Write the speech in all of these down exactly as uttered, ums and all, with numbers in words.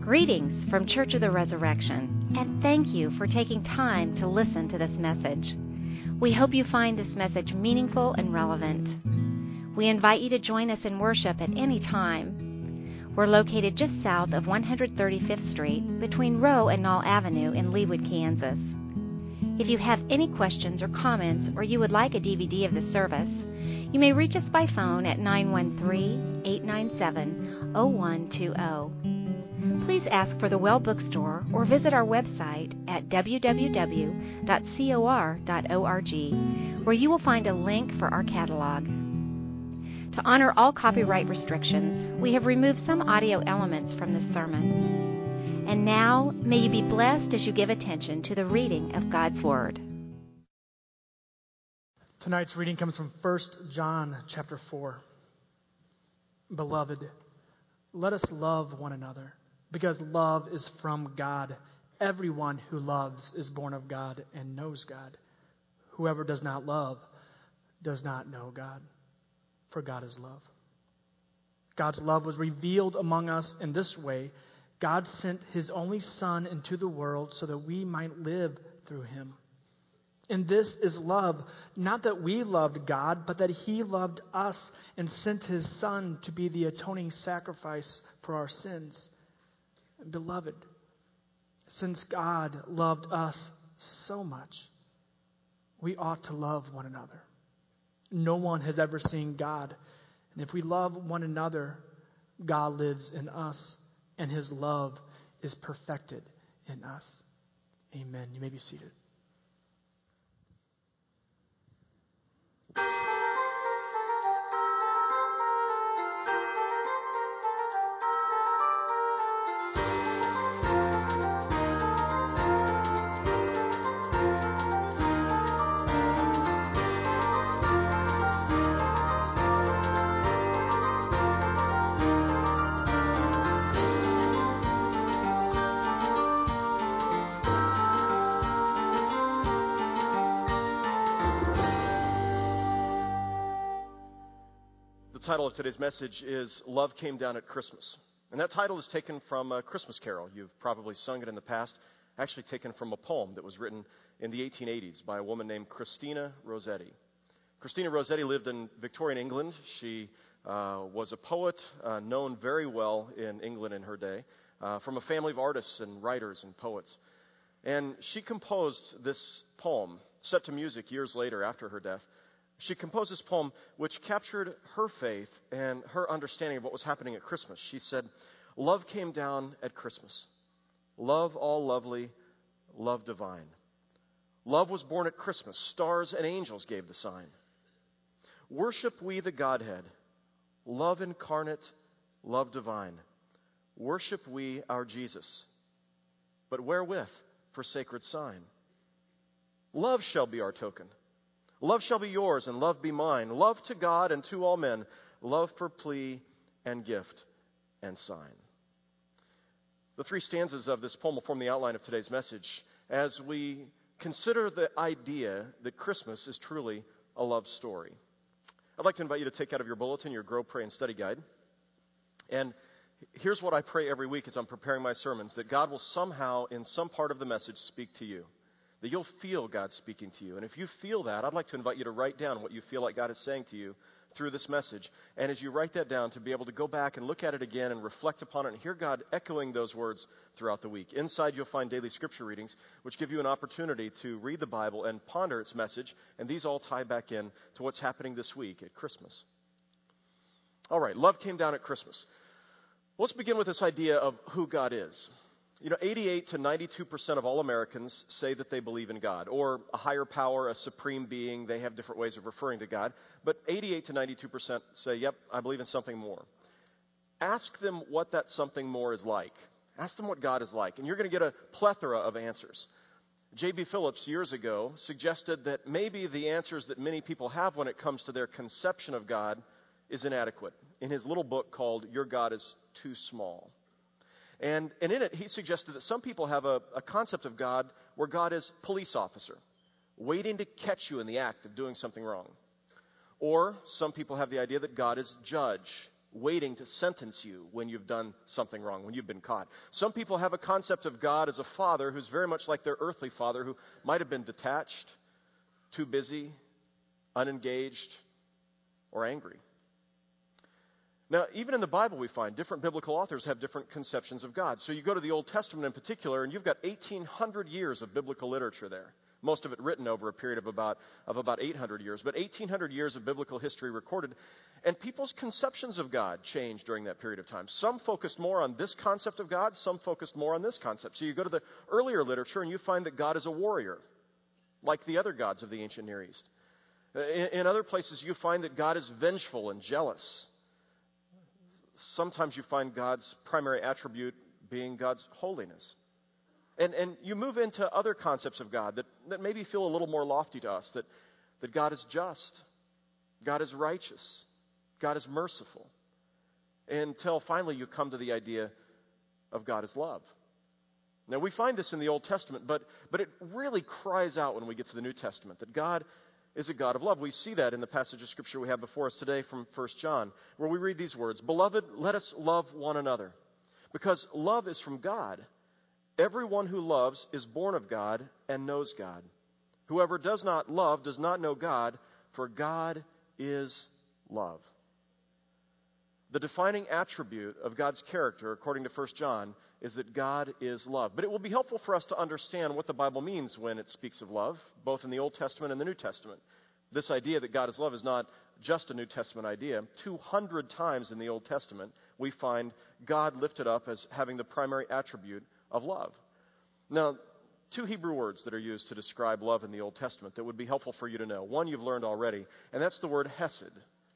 Greetings from Church of the Resurrection, and thank you for taking time to listen to this message. We hope you find this message meaningful and relevant. We invite you to join us in worship at any time. We're located just south of one hundred thirty-fifth Street between Rowe and Knoll Avenue in Leawood, Kansas. If you have any questions or comments, or you would like a D V D of the service, you may reach us by phone at nine one three, eight nine seven, zero one two zero. Please ask for the Well Bookstore or visit our website at w w w dot cor dot org, where you will find a link for our catalog. To honor all copyright restrictions, we have removed some audio elements from this sermon. And now, may you be blessed as you give attention to the reading of God's Word. Tonight's reading comes from First John chapter four. Beloved, let us love one another, because love is from God. Everyone who loves is born of God and knows God. Whoever does not love does not know God, for God is love. God's love was revealed among us in this way. God sent his only Son into the world so that we might live through him. And this is love, not that we loved God, but that he loved us and sent his Son to be the atoning sacrifice for our sins. Beloved, since God loved us so much, we ought to love one another. No one has ever seen God, and if we love one another, God lives in us, and his love is perfected in us. Amen. You may be seated. The title of today's message is Love Came Down at Christmas. And that title is taken from a Christmas carol. You've probably sung it in the past. Actually taken from a poem that was written in the eighteen eighties by a woman named Christina Rossetti. Christina Rossetti lived in Victorian England. She uh, was a poet uh, known very well in England in her day, uh, from a family of artists and writers and poets. And she composed this poem, set to music years later after her death. She composed this poem which captured her faith and her understanding of what was happening at Christmas. She said, "Love came down at Christmas. Love all lovely, love divine. Love was born at Christmas. Stars and angels gave the sign. Worship we the Godhead. Love incarnate, love divine. Worship we our Jesus. But wherewith for sacred sign? Love shall be our token. Love shall be yours, and love be mine. Love to God and to all men. Love for plea and gift and sign." The three stanzas of this poem will form the outline of today's message as we consider the idea that Christmas is truly a love story. I'd like to invite you to take out of your bulletin your Grow, Pray, and Study Guide. And here's what I pray every week as I'm preparing my sermons, that God will somehow, in some part of the message, speak to you. That you'll feel God speaking to you. And if you feel that, I'd like to invite you to write down what you feel like God is saying to you through this message. And as you write that down, to be able to go back and look at it again and reflect upon it and hear God echoing those words throughout the week. Inside, you'll find daily scripture readings, which give you an opportunity to read the Bible and ponder its message. And these all tie back in to what's happening this week at Christmas. All right, love came down at Christmas. Let's begin with this idea of who God is. You know, eighty-eight to ninety-two percent of all Americans say that they believe in God, or a higher power, a supreme being. They have different ways of referring to God. But eighty-eight to ninety-two percent say, yep, I believe in something more. Ask them what that something more is like. Ask them what God is like, and you're going to get a plethora of answers. J B Phillips, years ago, suggested that maybe the answers that many people have when it comes to their conception of God is inadequate, in his little book called Your God is Too Small. And, and in it, he suggested that some people have a, a concept of God where God is police officer, waiting to catch you in the act of doing something wrong. Or some people have the idea that God is judge, waiting to sentence you when you've done something wrong, when you've been caught. Some people have a concept of God as a father who's very much like their earthly father, who might have been detached, too busy, unengaged, or angry. Now, even in the Bible we find different biblical authors have different conceptions of God. So you go to the Old Testament in particular, and you've got eighteen hundred years of biblical literature there. Most of it written over a period of about, of about eight hundred years. But eighteen hundred years of biblical history recorded. And people's conceptions of God changed during that period of time. Some focused more on this concept of God. Some focused more on this concept. So you go to the earlier literature and you find that God is a warrior, like the other gods of the ancient Near East. In, in other places you find that God is vengeful and jealous. Sometimes you find God's primary attribute being God's holiness. And and you move into other concepts of God that, that maybe feel a little more lofty to us, that, that God is just, God is righteous, God is merciful, until finally you come to the idea of God as love. Now we find this in the Old Testament, but, but it really cries out when we get to the New Testament, that God is a God of love. We see that in the passage of Scripture we have before us today from First John, where we read these words, "Beloved, let us love one another, because love is from God. Everyone who loves is born of God and knows God. Whoever does not love does not know God, for God is love." The defining attribute of God's character, according to First John, is that God is love. But it will be helpful for us to understand what the Bible means when it speaks of love, both in the Old Testament and the New Testament. This idea that God is love is not just a New Testament idea. two hundred times in the Old Testament, we find God lifted up as having the primary attribute of love. Now, two Hebrew words that are used to describe love in the Old Testament that would be helpful for you to know. One you've learned already, and that's the word hesed.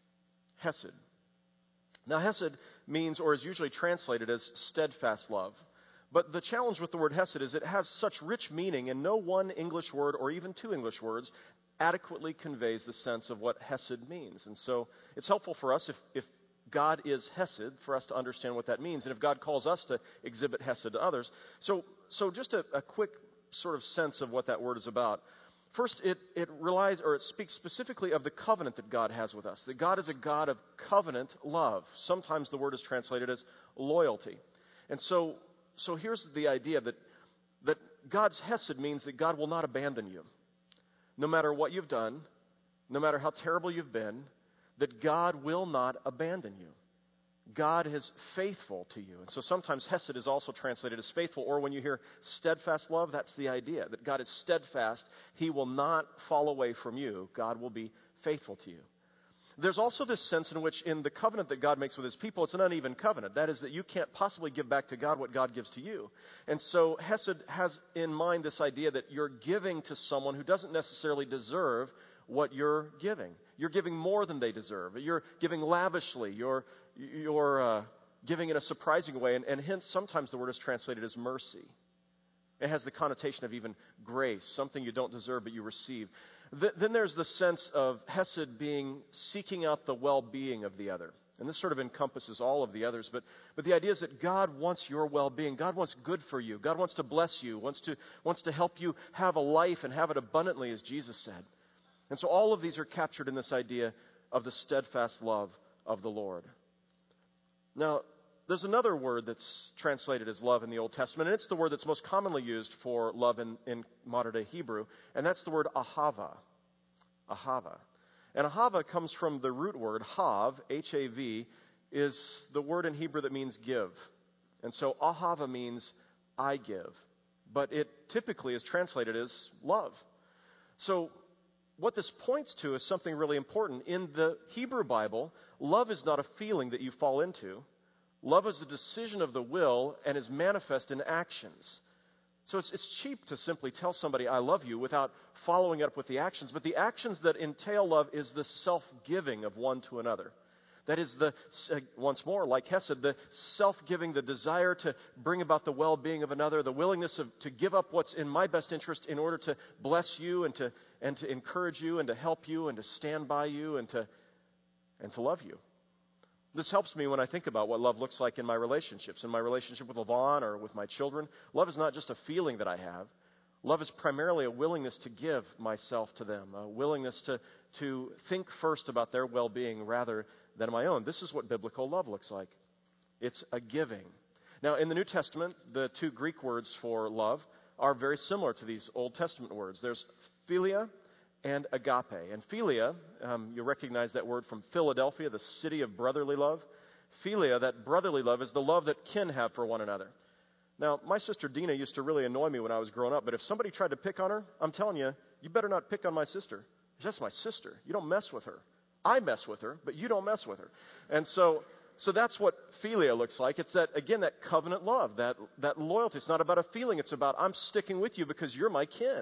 Hesed. Now, hesed means, or is usually translated as steadfast love. But the challenge with the word hesed is it has such rich meaning, and no one English word or even two English words adequately conveys the sense of what hesed means. And so it's helpful for us, if, if God is hesed, for us to understand what that means, and if God calls us to exhibit hesed to others. So, so just a, a quick sort of sense of what that word is about. First, it, it relies, or it speaks specifically of the covenant that God has with us, that God is a God of covenant love. Sometimes the word is translated as loyalty. And so, so here's the idea that, that God's hesed means that God will not abandon you. No matter what you've done, no matter how terrible you've been, that God will not abandon you. God is faithful to you. And so sometimes hesed is also translated as faithful, or when you hear steadfast love, that's the idea, that God is steadfast. He will not fall away from you. God will be faithful to you. There's also this sense in which in the covenant that God makes with his people, it's an uneven covenant. That is that you can't possibly give back to God what God gives to you. And so hesed has in mind this idea that you're giving to someone who doesn't necessarily deserve what you're giving. You're giving more than they deserve. You're giving lavishly. You're, you're uh, giving in a surprising way. And, and hence, sometimes the word is translated as mercy. It has the connotation of even grace, something you don't deserve but you receive. Th- then there's the sense of hesed being seeking out the well-being of the other. And this sort of encompasses all of the others. But, but the idea is that God wants your well-being. God wants good for you. God wants to bless you, wants to, wants to help you have a life and have it abundantly, as Jesus said. And so all of these are captured in this idea of the steadfast love of the Lord. Now, there's another word that's translated as love in the Old Testament, and it's the word that's most commonly used for love in, in modern-day Hebrew, and that's the word ahava. Ahava. And ahava comes from the root word hav, H A V, is the word in Hebrew that means give. And so ahava means I give, but it typically is translated as love. So what this points to is something really important. In the Hebrew Bible, love is not a feeling that you fall into. Love is a decision of the will and is manifest in actions. So it's, it's cheap to simply tell somebody, I love you, without following up with the actions. But the actions that entail love is the self-giving of one to another. That is the, once more, like Hesed, the self-giving, the desire to bring about the well-being of another, the willingness of, to give up what's in my best interest in order to bless you and to and to encourage you and to help you and to stand by you and to and to love you. This helps me when I think about what love looks like in my relationships, in my relationship with Levon or with my children. Love is not just a feeling that I have. Love is primarily a willingness to give myself to them, a willingness to, to think first about their well-being rather than my own. This is what biblical love looks like. It's a giving. Now, in the New Testament, the two Greek words for love are very similar to these Old Testament words. There's philia and agape. And philia, um, you'll recognize that word from Philadelphia, the city of brotherly love. Philia, that brotherly love, is the love that kin have for one another. Now, my sister Dina used to really annoy me when I was growing up, but if somebody tried to pick on her, I'm telling you, you better not pick on my sister. That's my sister. You don't mess with her. I mess with her, but you don't mess with her. And so, so that's what philia looks like. It's that, again, that covenant love, that, that loyalty. It's not about a feeling. It's about, I'm sticking with you because you're my kin.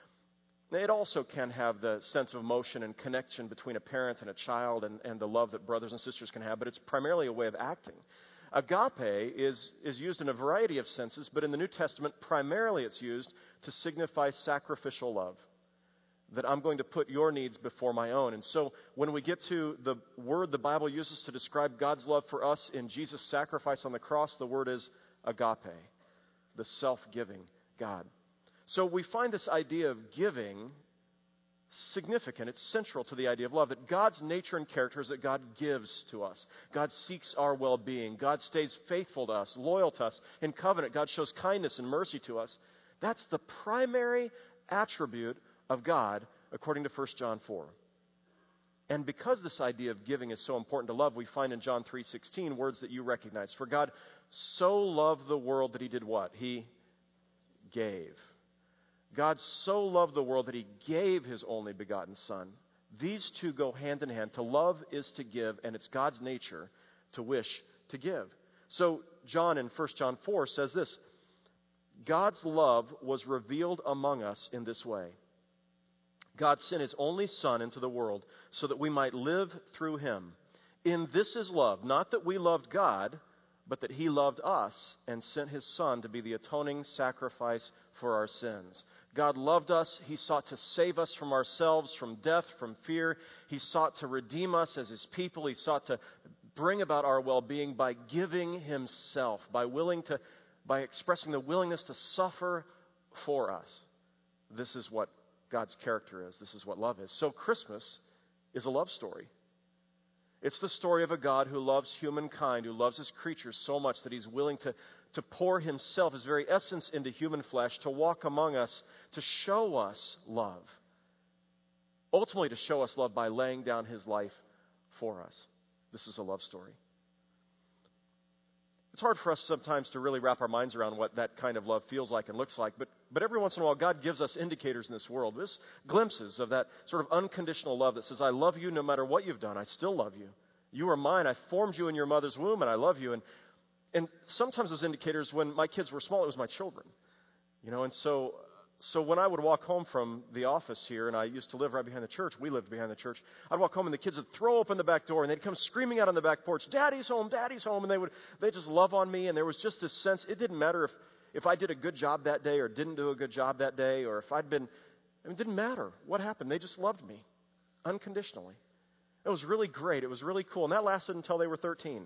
It also can have the sense of emotion and connection between a parent and a child and, and the love that brothers and sisters can have, but it's primarily a way of acting. Agape is, is used in a variety of senses, but in the New Testament, primarily it's used to signify sacrificial love, that I'm going to put your needs before my own. And so when we get to the word the Bible uses to describe God's love for us in Jesus' sacrifice on the cross, the word is agape, the self-giving God. So we find this idea of giving significant. It's central to the idea of love, that God's nature and character is that God gives to us. God seeks our well-being. God stays faithful to us, loyal to us. In covenant, God shows kindness and mercy to us. That's the primary attribute of God, according to First John four. And because this idea of giving is so important to love, we find in John three sixteen words that you recognize. For God so loved the world that he did what? He gave. God so loved the world that he gave his only begotten Son. These two go hand in hand. To love is to give, and it's God's nature to wish to give. So John in First John four says this, God's love was revealed among us in this way. God sent his only Son into the world so that we might live through him. In this is love, not that we loved God, but that he loved us and sent his Son to be the atoning sacrifice for our sins. God loved us. He sought to save us from ourselves, from death, from fear. He sought to redeem us as his people. He sought to bring about our well-being by giving himself, by willing to, by expressing the willingness to suffer for us. This is what God's character is. This is what love is. So Christmas is a love story. It's the story of a God who loves humankind, who loves his creatures so much that he's willing to, to pour himself, his very essence, into human flesh, to walk among us, to show us love. Ultimately, to show us love by laying down his life for us. This is a love story. It's hard for us sometimes to really wrap our minds around what that kind of love feels like and looks like, but, but every once in a while, God gives us indicators in this world, just glimpses of that sort of unconditional love that says, I love you no matter what you've done. I still love you. You are mine. I formed you in your mother's womb, and I love you. And, and sometimes those indicators, when my kids were small, it was my children. You know, and so... So when I would walk home from the office here, and I used to live right behind the church, we lived behind the church, I'd walk home and the kids would throw open the back door and they'd come screaming out on the back porch, Daddy's home, Daddy's home, and they would they just love on me, and there was just this sense, it didn't matter if, if I did a good job that day or didn't do a good job that day, or if I'd been, I mean, it didn't matter what happened. They just loved me unconditionally. It was really great. It was really cool, and that lasted until they were thirteen.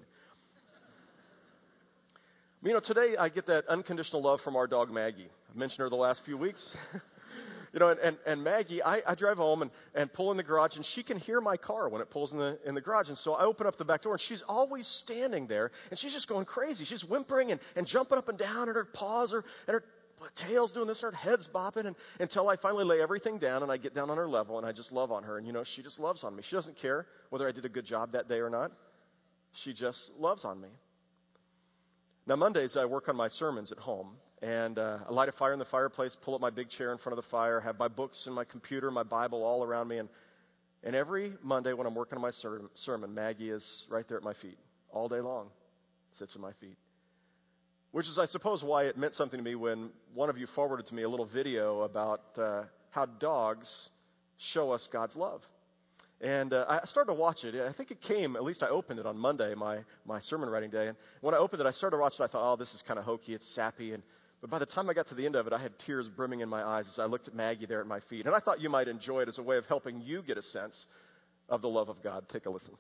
You know, today I get that unconditional love from our dog Maggie. I've mentioned her the last few weeks. you know, and, and, and Maggie, I, I drive home and, and pull in the garage, and she can hear my car when it pulls in the in the garage. And so I open up the back door, and she's always standing there, and she's just going crazy. She's whimpering and, and jumping up and down, and her paws are, and her tail's doing this, and her head's bopping, and until I finally lay everything down, and I get down on her level, and I just love on her. And, you know, she just loves on me. She doesn't care whether I did a good job that day or not. She just loves on me. Now, Mondays, I work on my sermons at home, and uh, I light a fire in the fireplace, pull up my big chair in front of the fire, have my books and my computer, my Bible all around me, and, and every Monday when I'm working on my ser- sermon, Maggie is right there at my feet all day long, sits at my feet, which is, I suppose, why it meant something to me when one of you forwarded to me a little video about uh, how dogs show us God's love. And uh, I started to watch it. I think it came, at least I opened it on Monday, my, my sermon writing day. And when I opened it, I started to watch it. I thought, oh, this is kind of hokey. It's sappy. And But by the time I got to the end of it, I had tears brimming in my eyes as I looked at Maggie there at my feet. And I thought you might enjoy it as a way of helping you get a sense of the love of God. Take a listen.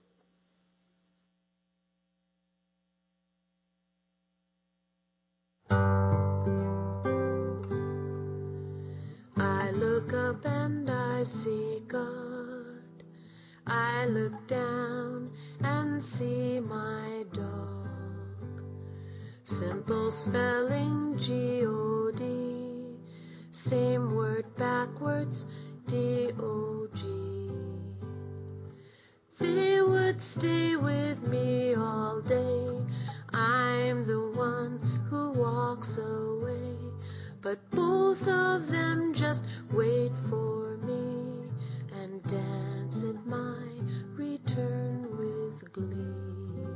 spelling G O D, same word backwards, D O G. They would stay with me all day, I'm the one who walks away, but both of them just wait for me and dance at my return with glee.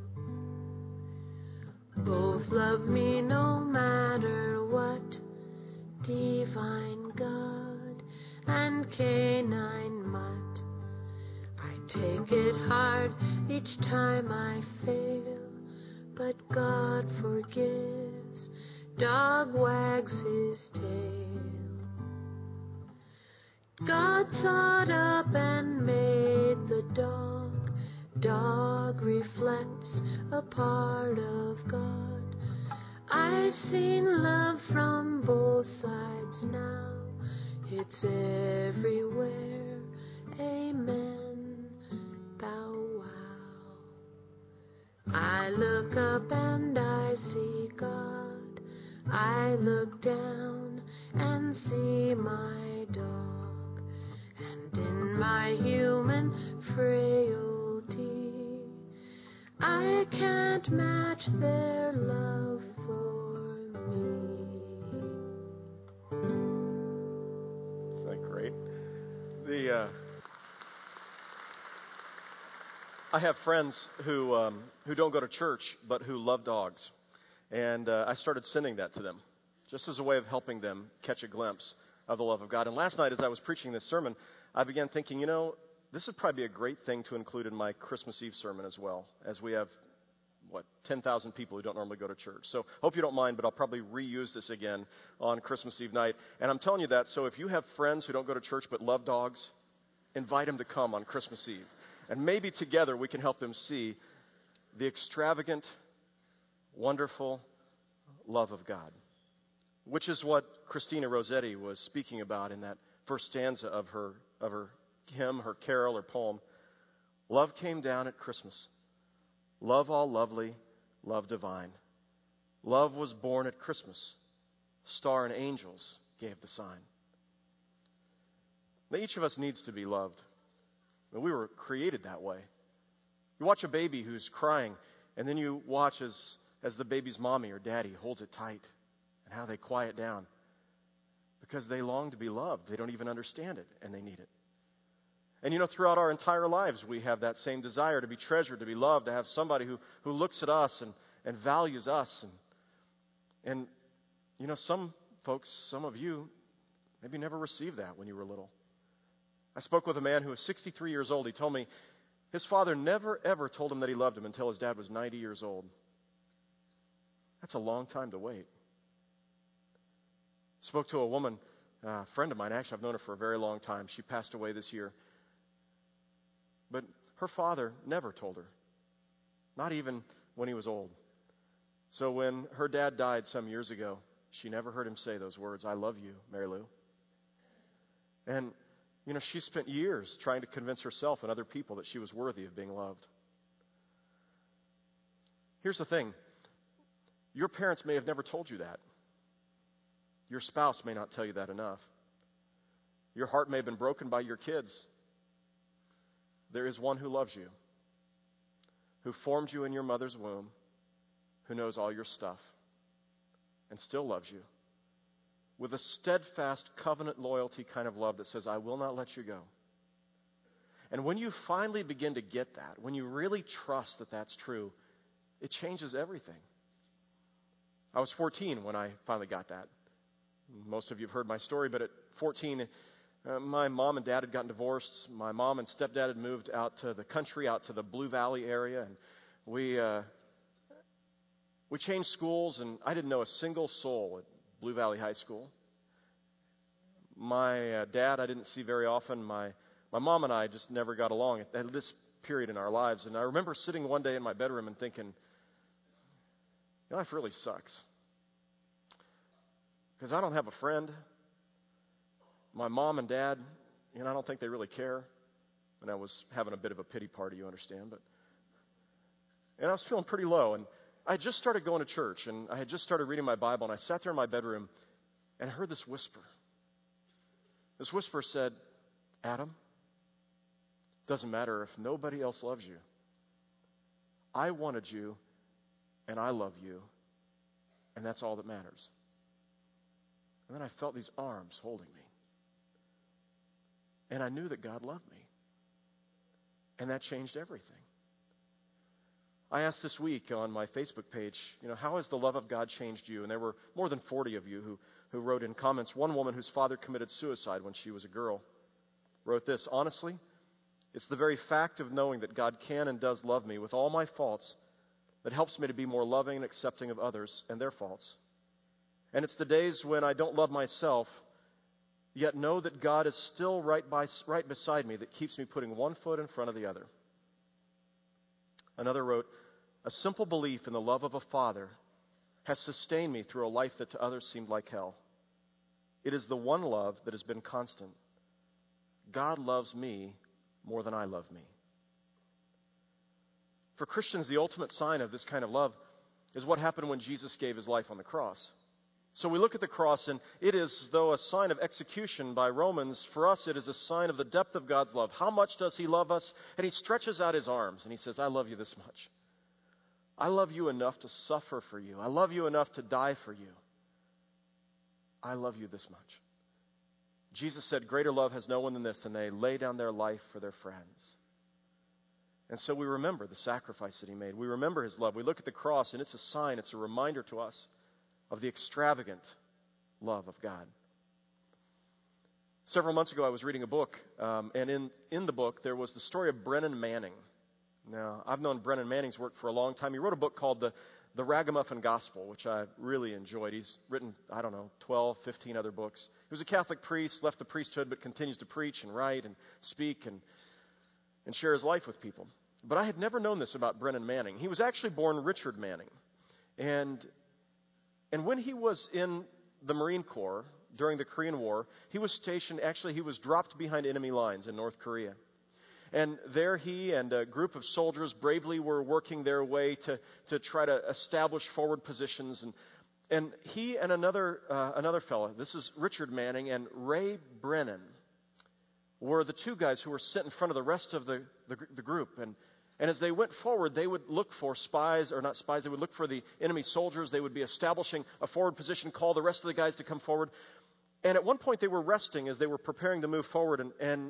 Both love me no matter what, divine God and canine mutt. I take it hard each time I fail, but God forgives, dog wags his tail. God thought up and made the dog, dog reflects a part of God. I've seen love from both sides now, it's everywhere, amen, bow wow. I look up and I see God, I look down and see my dog, and in my human frailty, I can't match their love for me. Isn't that great? The uh, I have friends who um, who don't go to church but who love dogs, and uh, I started sending that to them, just as a way of helping them catch a glimpse of the love of God. And last night, as I was preaching this sermon, I began thinking, you know, this would probably be a great thing to include in my Christmas Eve sermon as well, as we have, what, ten thousand people who don't normally go to church. So hope you don't mind, but I'll probably reuse this again on Christmas Eve night. And I'm telling you that, so if you have friends who don't go to church but love dogs, invite them to come on Christmas Eve. And maybe together we can help them see the extravagant, wonderful love of God, which is what Christina Rossetti was speaking about in that first stanza of her of her hymn, her carol, or poem. Love came down at Christmas. Love all lovely, love divine. Love was born at Christmas. Star and angels gave the sign. Now, each of us needs to be loved. And we were created that way. You watch a baby who's crying, and then you watch as, as the baby's mommy or daddy holds it tight and how they quiet down because they long to be loved. They don't even understand it, and they need it. And you know, throughout our entire lives, we have that same desire to be treasured, to be loved, to have somebody who, who looks at us and, and values us. And, and, you know, some folks, some of you, maybe never received that when you were little. I spoke with a man who was sixty-three years old. He told me his father never, ever told him that he loved him until his dad was ninety years old. That's a long time to wait. Spoke to a woman, a friend of mine. Actually, I've known her for a very long time. She passed away this year. But her father never told her, not even when he was old. So when her dad died some years ago, she never heard him say those words, I love you, Mary Lou. And, you know, she spent years trying to convince herself and other people that she was worthy of being loved. Here's the thing. Your parents may have never told you that. Your spouse may not tell you that enough. Your heart may have been broken by your kids. There is one who loves you, who formed you in your mother's womb, who knows all your stuff, and still loves you, with a steadfast covenant loyalty kind of love that says, I will not let you go. And when you finally begin to get that, when you really trust that that's true, it changes everything. I was fourteen when I finally got that. Most of you have heard my story, but at fourteen, uh, my mom and dad had gotten divorced. My mom and stepdad had moved out to the country, out to the Blue Valley area, and we uh, we changed schools, and I didn't know a single soul at Blue Valley High School. My uh, dad I didn't see very often. My my mom and I just never got along at, at this period in our lives. And I remember sitting one day in my bedroom and thinking, you know, life really sucks. Because I don't have a friend. My mom and dad, you know, I don't think they really care. And I was having a bit of a pity party, you understand. But and I was feeling pretty low. And I had just started going to church, and I had just started reading my Bible, and I sat there in my bedroom, and I heard this whisper. This whisper said, Adam, doesn't matter if nobody else loves you. I wanted you, and I love you, and that's all that matters. And then I felt these arms holding me. And I knew that God loved me. And that changed everything. I asked this week on my Facebook page, you know, how has the love of God changed you? And there were more than forty of you who, who wrote in comments. One woman whose father committed suicide when she was a girl wrote this, honestly, it's the very fact of knowing that God can and does love me with all my faults that helps me to be more loving and accepting of others and their faults. And it's the days when I don't love myself, yet know that God is still right by, right beside me that keeps me putting one foot in front of the other. Another wrote, a simple belief in the love of a father has sustained me through a life that to others seemed like hell. It is the one love that has been constant. God loves me more than I love me. For Christians, the ultimate sign of this kind of love is what happened when Jesus gave his life on the cross. So we look at the cross, and it is as though a sign of execution by Romans. For us, it is a sign of the depth of God's love. How much does he love us? And he stretches out his arms, and he says, I love you this much. I love you enough to suffer for you. I love you enough to die for you. I love you this much. Jesus said, greater love has no one than this, than they lay down their life for their friends. And so we remember the sacrifice that he made. We remember his love. We look at the cross, and it's a sign, it's a reminder to us of the extravagant love of God. Several months ago, I was reading a book, um, and in, in the book, there was the story of Brennan Manning. Now, I've known Brennan Manning's work for a long time. He wrote a book called The, the Ragamuffin Gospel, which I really enjoyed. He's written, I don't know, twelve, fifteen other books. He was a Catholic priest, left the priesthood, but continues to preach and write and speak and, and share his life with people. But I had never known this about Brennan Manning. He was actually born Richard Manning. And And when he was in the Marine Corps during the Korean War, he was stationed, actually he was dropped behind enemy lines in North Korea. And there he and a group of soldiers bravely were working their way to, to try to establish forward positions. And, and he and another, uh, another fellow, this is Richard Manning and Ray Brennan, were the two guys who were sent in front of the rest of the, the, the group. And And as they went forward, they would look for spies, or not spies, they would look for the enemy soldiers. They would be establishing a forward position, call the rest of the guys to come forward. And at one point they were resting as they were preparing to move forward. And, and,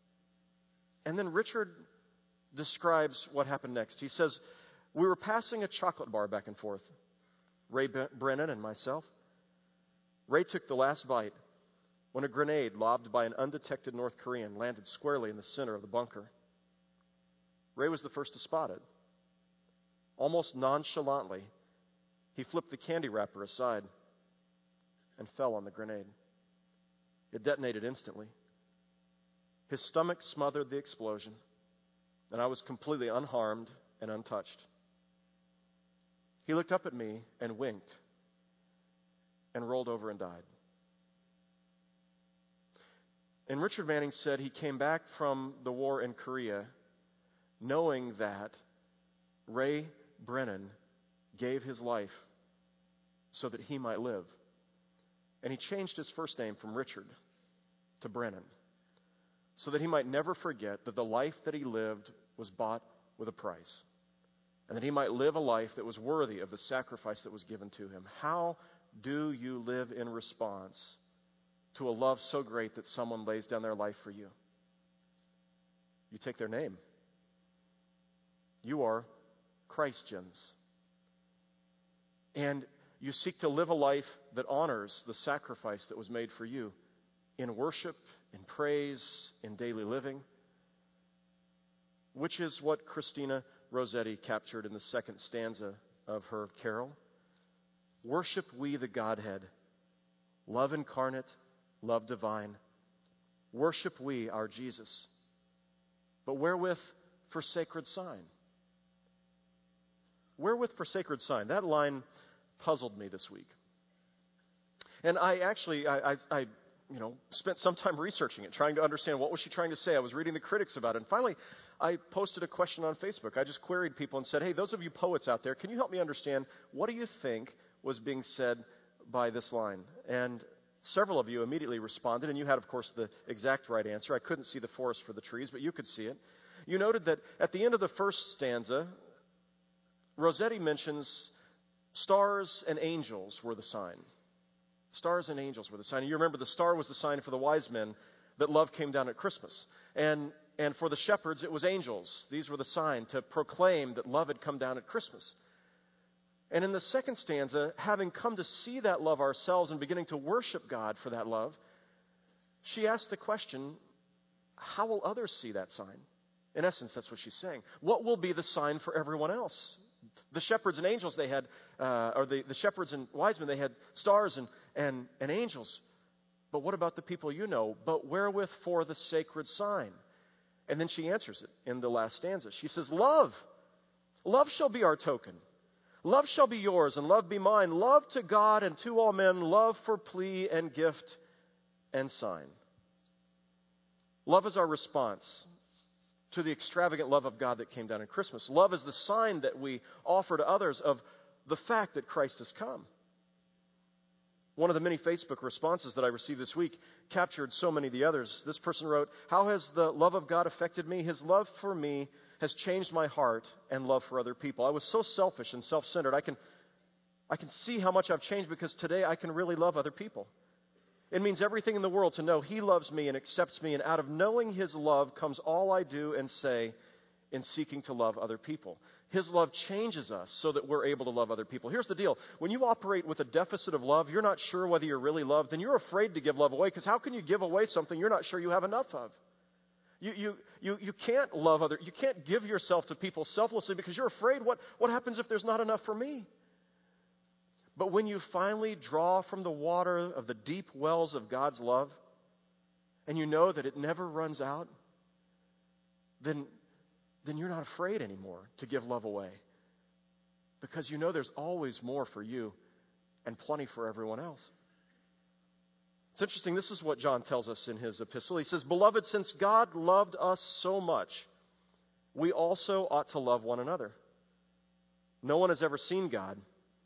and then Richard describes what happened next. He says, we were passing a chocolate bar back and forth, Ray B- Brennan and myself. Ray took the last bite when a grenade lobbed by an undetected North Korean landed squarely in the center of the bunker. Ray was the first to spot it. Almost nonchalantly, he flipped the candy wrapper aside and fell on the grenade. It detonated instantly. His stomach smothered the explosion, and I was completely unharmed and untouched. He looked up at me and winked and rolled over and died. And Richard Manning said he came back from the war in Korea knowing that Ray Brennan gave his life so that he might live. And he changed his first name from Richard to Brennan so that he might never forget that the life that he lived was bought with a price, and that he might live a life that was worthy of the sacrifice that was given to him. How do you live in response to a love so great that someone lays down their life for you? You take their name. You are Christians. And you seek to live a life that honors the sacrifice that was made for you in worship, in praise, in daily living, which is what Christina Rossetti captured in the second stanza of her carol. Worship we the Godhead, love incarnate, love divine. Worship we our Jesus, but wherewith for sacred sign? Wherewith for sacred sign? That line puzzled me this week. And I actually, I, I, I, you know, spent some time researching it, trying to understand what was she trying to say. I was reading the critics about it. And finally, I posted a question on Facebook. I just queried people and said, hey, those of you poets out there, can you help me understand what do you think was being said by this line? And several of you immediately responded, and you had, of course, the exact right answer. I couldn't see the forest for the trees, but you could see it. You noted that at the end of the first stanza, Rossetti mentions stars and angels were the sign. Stars and angels were the sign. And you remember the star was the sign for the wise men that love came down at Christmas. And and for the shepherds, it was angels. These were the sign to proclaim that love had come down at Christmas. And in the second stanza, having come to see that love ourselves and beginning to worship God for that love, she asked the question, how will others see that sign? In essence, that's what she's saying. What will be the sign for everyone else? The shepherds and angels, they had, uh, or the, the shepherds and wise men, they had stars and, and, and angels. But what about the people you know? But wherewith for the sacred sign? And then she answers it in the last stanza. She says, love. Love shall be our token. Love shall be yours and love be mine. Love to God and to all men. Love for plea and gift and sign. Love is our response to the extravagant love of God that came down at Christmas. Love is the sign that we offer to others of the fact that Christ has come. One of the many Facebook responses that I received this week captured so many of the others. This person wrote, how has the love of God affected me? His love for me has changed my heart and love for other people. I was so selfish and self-centered. I can, I can see how much I've changed because today I can really love other people. It means everything in the world to know He loves me and accepts me, and out of knowing His love comes all I do and say in seeking to love other people. His love changes us so that we're able to love other people. Here's the deal. When you operate with a deficit of love, you're not sure whether you're really loved, then you're afraid to give love away, because how can you give away something you're not sure you have enough of? You, you, you, you can't love other, you can't give yourself to people selflessly because you're afraid what, what happens if there's not enough for me? But when you finally draw from the water of the deep wells of God's love, and you know that it never runs out, then, then you're not afraid anymore to give love away. Because you know there's always more for you and plenty for everyone else. It's interesting, this is what John tells us in his epistle. He says, beloved, since God loved us so much, we also ought to love one another. No one has ever seen God.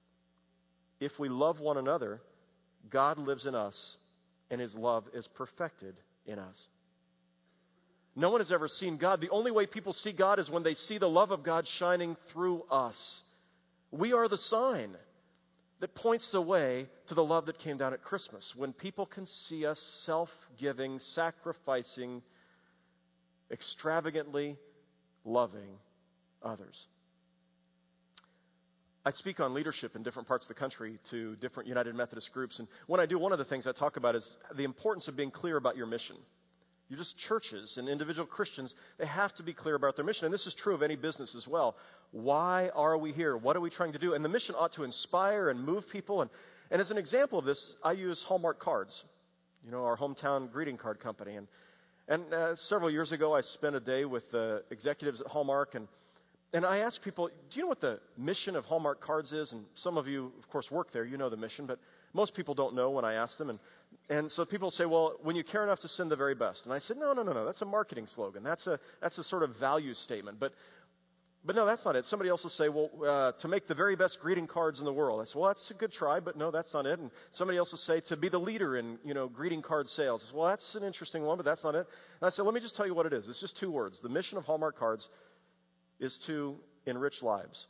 If we love one another, God lives in us, and His love is perfected in us. No one has ever seen God. The only way people see God is when they see the love of God shining through us. We are the sign that points the way to the love that came down at Christmas. When people can see us self-giving, sacrificing, extravagantly loving others. I speak on leadership in different parts of the country to different United Methodist groups. And when I do, one of the things I talk about is the importance of being clear about your mission. You just churches and individual Christians, they have to be clear about their mission. And this is true of any business as well. Why are we here? What are we trying to do? And the mission ought to inspire and move people. And, and as an example of this, I use Hallmark cards, you know, our hometown greeting card company. And, and uh, several years ago, I spent a day with the executives at Hallmark, and And I ask people, do you know what the mission of Hallmark Cards is? And some of you, of course, work there. You know the mission, but most people don't know when I ask them. And, and so people say, well, when you care enough to send the very best. And I said, no, no, no, no. That's a marketing slogan. That's a that's a sort of value statement. But but no, that's not it. Somebody else will say, well, uh, to make the very best greeting cards in the world. I said, well, that's a good try, but no, that's not it. And somebody else will say, to be the leader in, you know, greeting card sales. I said, well, that's an interesting one, but that's not it. And I said, let me just tell you what it is. It's just two words. The mission of Hallmark Cards is to enrich lives.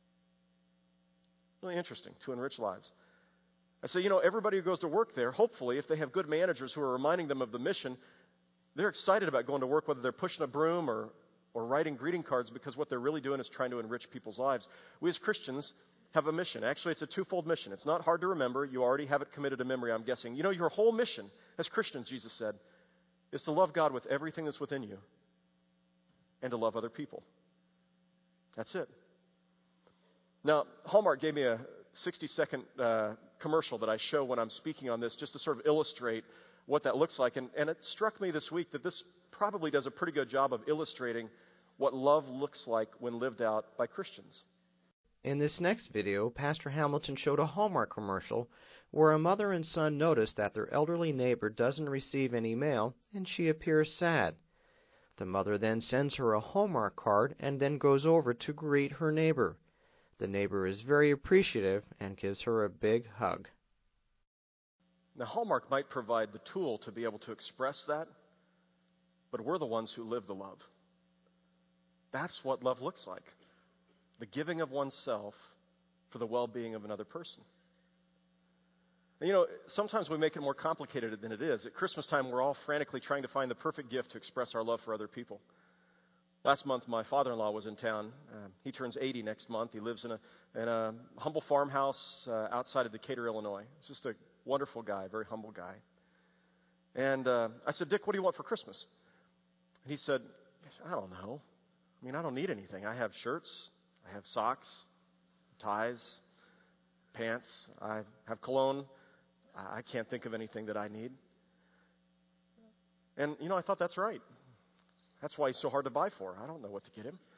Really interesting, to enrich lives. I say, you know, everybody who goes to work there, hopefully, if they have good managers who are reminding them of the mission, they're excited about going to work, whether they're pushing a broom or, or writing greeting cards, because what they're really doing is trying to enrich people's lives. We as Christians have a mission. Actually, it's a twofold mission. It's not hard to remember. You already have it committed to memory, I'm guessing. You know, your whole mission as Christians, Jesus said, is to love God with everything that's within you and to love other people. That's it. Now, Hallmark gave me a sixty-second uh, commercial that I show when I'm speaking on this, just to sort of illustrate what that looks like. And, and it struck me this week that this probably does a pretty good job of illustrating what love looks like when lived out by Christians. In this next video, Pastor Hamilton showed a Hallmark commercial where a mother and son notice that their elderly neighbor doesn't receive any mail, and she appears sad. The mother then sends her a Hallmark card and then goes over to greet her neighbor. The neighbor is very appreciative and gives her a big hug. Now, Hallmark might provide the tool to be able to express that, but we're the ones who live the love. That's what love looks like. The giving of oneself for the well-being of another person. And you know, sometimes we make it more complicated than it is. At Christmas time, we're all frantically trying to find the perfect gift to express our love for other people. Last month, my father-in-law was in town. Uh, he turns eighty next month. He lives in a, in a humble farmhouse uh, outside of Decatur, Illinois. He's just a wonderful guy, very humble guy. And uh, I said, Dick, what do you want for Christmas? And he said, I don't know. I mean, I don't need anything. I have shirts. I have socks, ties, pants. I have cologne. I can't think of anything that I need. And, you know, I thought that's right. That's why he's so hard to buy for. I don't know what to get him.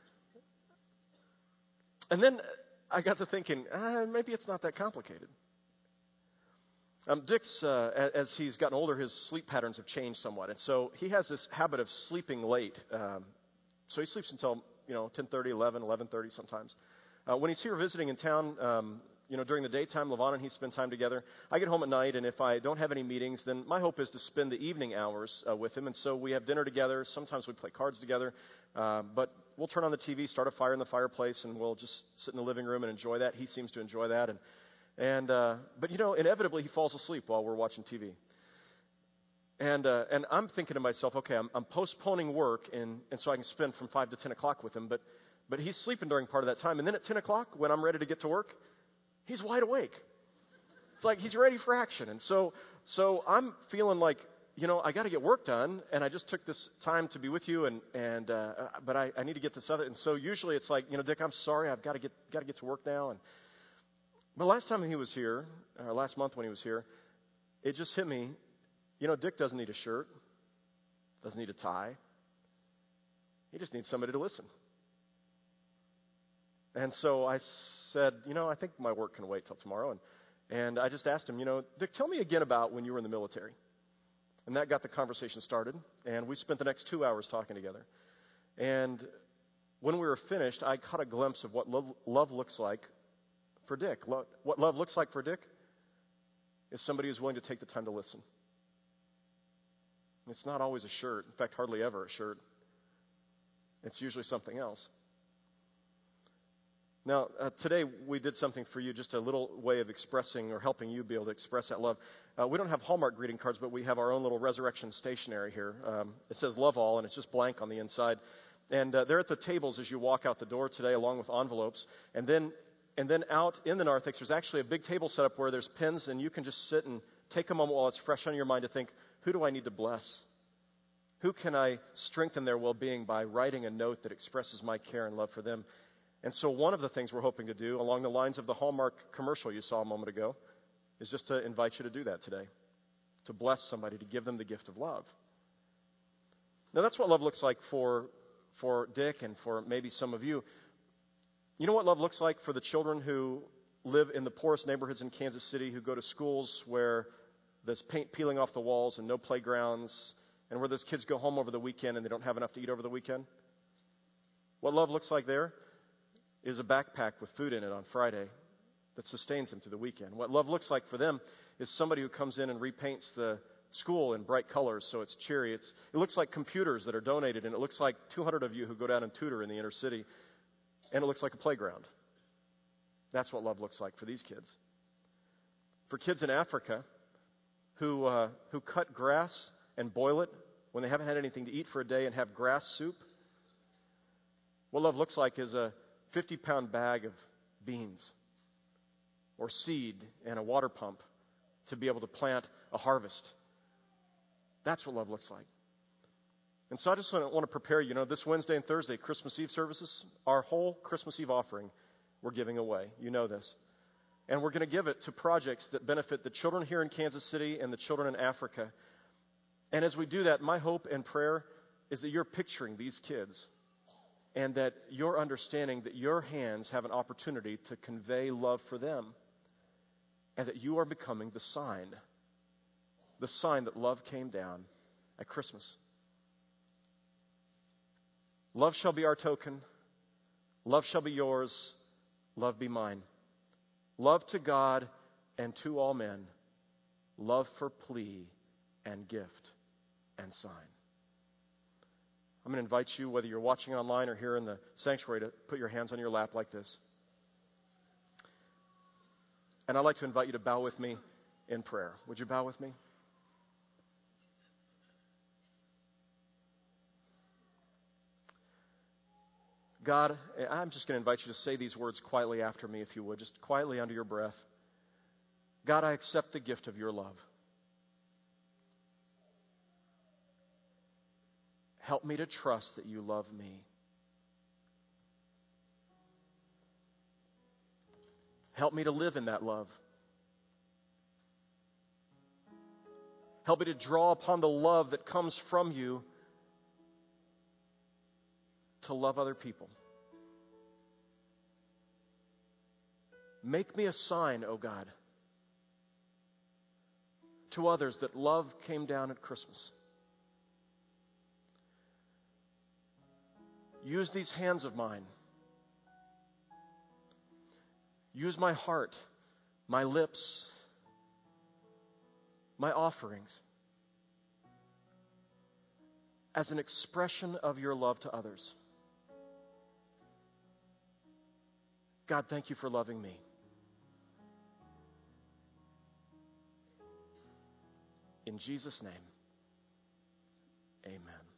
And then I got to thinking, uh, maybe it's not that complicated. Um, Dick's, uh, as he's gotten older, his sleep patterns have changed somewhat. And so he has this habit of sleeping late. Um, so he sleeps until, you know, ten thirty, eleven, eleven thirty sometimes. Uh, when he's here visiting in town, um, you know, during the daytime, Levon and he spend time together. I get home at night, and if I don't have any meetings, then my hope is to spend the evening hours uh, with him. And so we have dinner together. Sometimes we play cards together. Uh, but we'll turn on the T V, start a fire in the fireplace, and we'll just sit in the living room and enjoy that. He seems to enjoy that. And, and uh, but, you know, inevitably he falls asleep while we're watching T V. And uh, and I'm thinking to myself, okay, I'm, I'm postponing work, and, and so I can spend from five to ten o'clock with him. But, but he's sleeping during part of that time. And then at ten o'clock, when I'm ready to get to work, he's wide awake. It's like he's ready for action. And so so I'm feeling like, you know, I got to get work done, and I just took this time to be with you, and and uh, but I, I need to get this other. And so usually it's like, you know, Dick, I'm sorry, I've got to get got to get to work now. And but last time he was here, or last month when he was here, it just hit me, you know, Dick doesn't need a shirt, doesn't need a tie. He just needs somebody to listen. And so I said, you know, I think my work can wait till tomorrow. And, and I just asked him, you know, Dick, tell me again about when you were in the military. And that got the conversation started. And we spent the next two hours talking together. And when we were finished, I caught a glimpse of what love, love looks like for Dick. Lo- what love looks like for Dick is somebody who's willing to take the time to listen. It's not always a shirt. In fact, hardly ever a shirt. It's usually something else. Now, uh, today we did something for you, just a little way of expressing or helping you be able to express that love. Uh, we don't have Hallmark greeting cards, but we have our own little resurrection stationery here. Um, it says Love All, and it's just blank on the inside. And uh, they're at the tables as you walk out the door today, along with envelopes. And then and then out in the narthex, there's actually a big table set up where there's pens, and you can just sit and take a moment while it's fresh on your mind to think, who do I need to bless? Who can I strengthen their well-being by writing a note that expresses my care and love for them? And so one of the things we're hoping to do, along the lines of the Hallmark commercial you saw a moment ago, is just to invite you to do that today, to bless somebody, to give them the gift of love. Now, that's what love looks like for, for Dick and for maybe some of you. You know what love looks like for the children who live in the poorest neighborhoods in Kansas City, who go to schools where there's paint peeling off the walls and no playgrounds, and where those kids go home over the weekend and they don't have enough to eat over the weekend? What love looks like there is a backpack with food in it on Friday that sustains them through the weekend. What love looks like for them is somebody who comes in and repaints the school in bright colors so it's cheery. It's, it looks like computers that are donated, and it looks like two hundred of you who go down and tutor in the inner city, and it looks like a playground. That's what love looks like for these kids. For kids in Africa who uh, who cut grass and boil it when they haven't had anything to eat for a day and have grass soup, what love looks like is a fifty-pound bag of beans or seed and a water pump to be able to plant a harvest. That's what love looks like. And so I just want to prepare you, you know, this Wednesday and Thursday, Christmas Eve services, our whole Christmas Eve offering we're giving away. You know this. And we're going to give it to projects that benefit the children here in Kansas City and the children in Africa. And as we do that, my hope and prayer is that you're picturing these kids, and that you're understanding that your hands have an opportunity to convey love for them, and that you are becoming the sign, the sign that love came down at Christmas. Love shall be our token. Love shall be yours. Love be mine. Love to God and to all men. Love for plea and gift and sign. I'm going to invite you, whether you're watching online or here in the sanctuary, to put your hands on your lap like this. And I'd like to invite you to bow with me in prayer. Would you bow with me? God, I'm just going to invite you to say these words quietly after me, if you would, just quietly under your breath. God, I accept the gift of your love. Help me to trust that you love me. Help me to live in that love. Help me to draw upon the love that comes from you to love other people. Make me a sign, O God, to others that love came down at Christmas. Use these hands of mine. Use my heart, my lips, my offerings as an expression of your love to others. God, thank you for loving me. In Jesus' name, amen.